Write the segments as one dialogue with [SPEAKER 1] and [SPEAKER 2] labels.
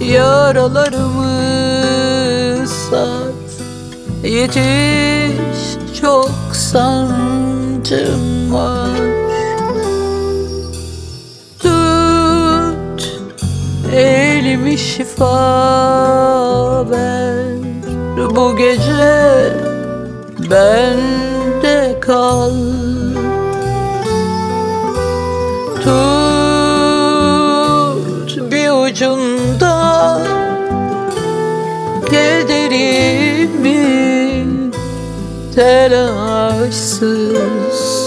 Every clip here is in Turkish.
[SPEAKER 1] Yaralarımı sar, yetiş, çok sancım var. Tut elimi, şifa ver, bu gece bende kal. Tut bir ucunda kederimi, telaşsız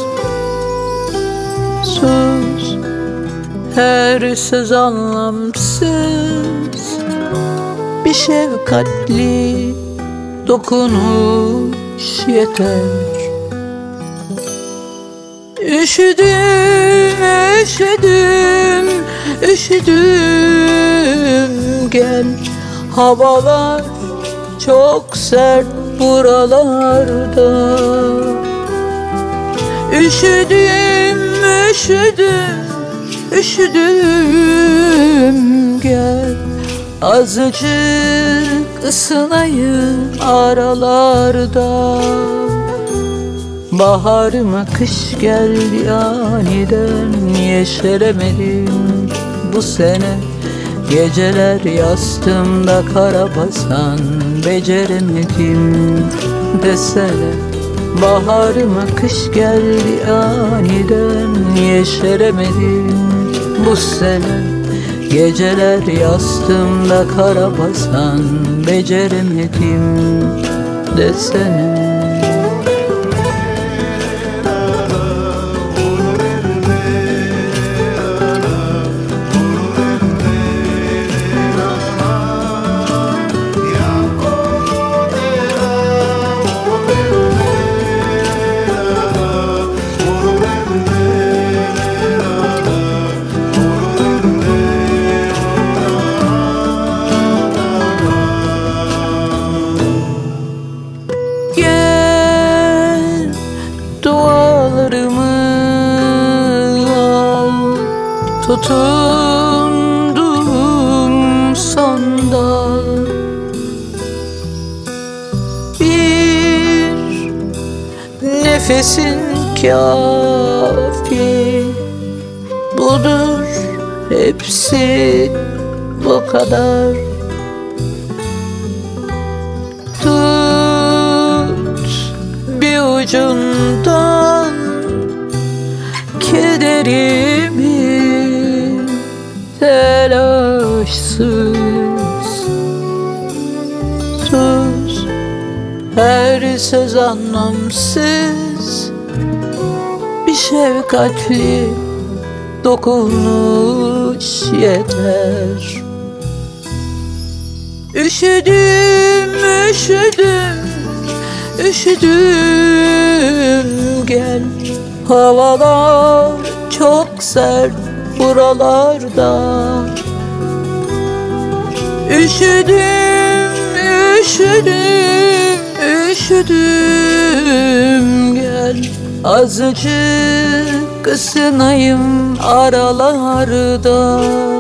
[SPEAKER 1] sus, her söz anlamsız, bir şefkatli dokunuş yeter. Üşüdüm, üşüdüm, üşüdüm, gel. Havalar çok sert buralarda. Üşüdüm, üşüdüm, üşüdüm, gel. Azıcık ısınayım aralarda. Baharıma kış geldi aniden, yeşeremedim bu sene. Geceler yastığımda kara basan, beceremedim desene. Baharıma kış geldi aniden, yeşeremedim bu sene. Geceler yastığımda kara basan, beceremedim desene. Tutundum son dal, bir nefesin kafi, budur hepsi, bu kadar. Tut bir ucundan kederimi, telaşsız sus, her söz anlamsız, bir şefkatli dokunuş yeter. Üşüdüm, üşüdüm, üşüdüm, gel. Havalar çok sert buralarda. Üşüdüm, üşüdüm, üşüdüm, gel. Azıcık ısınayım aralarda.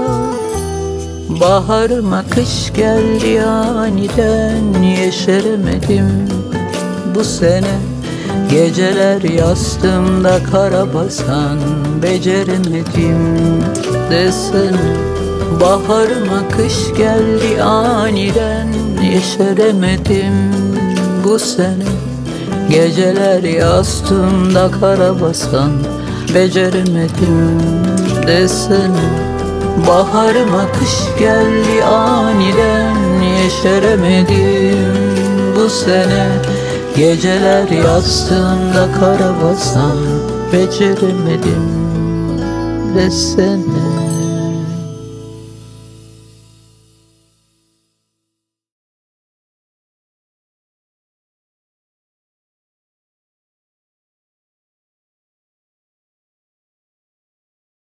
[SPEAKER 1] Baharıma kış geldi aniden, yeşeremedim bu sene. Geceler yastığımda kara basan, beceremedim desene. Baharıma kış geldi aniden, yeşeremedim bu sene. Geceler yastığımda kara basan, beceremedim desene. Baharıma kış geldi aniden, yeşeremedim bu sene. Geceler yastığında kara basan, beceremedim desene.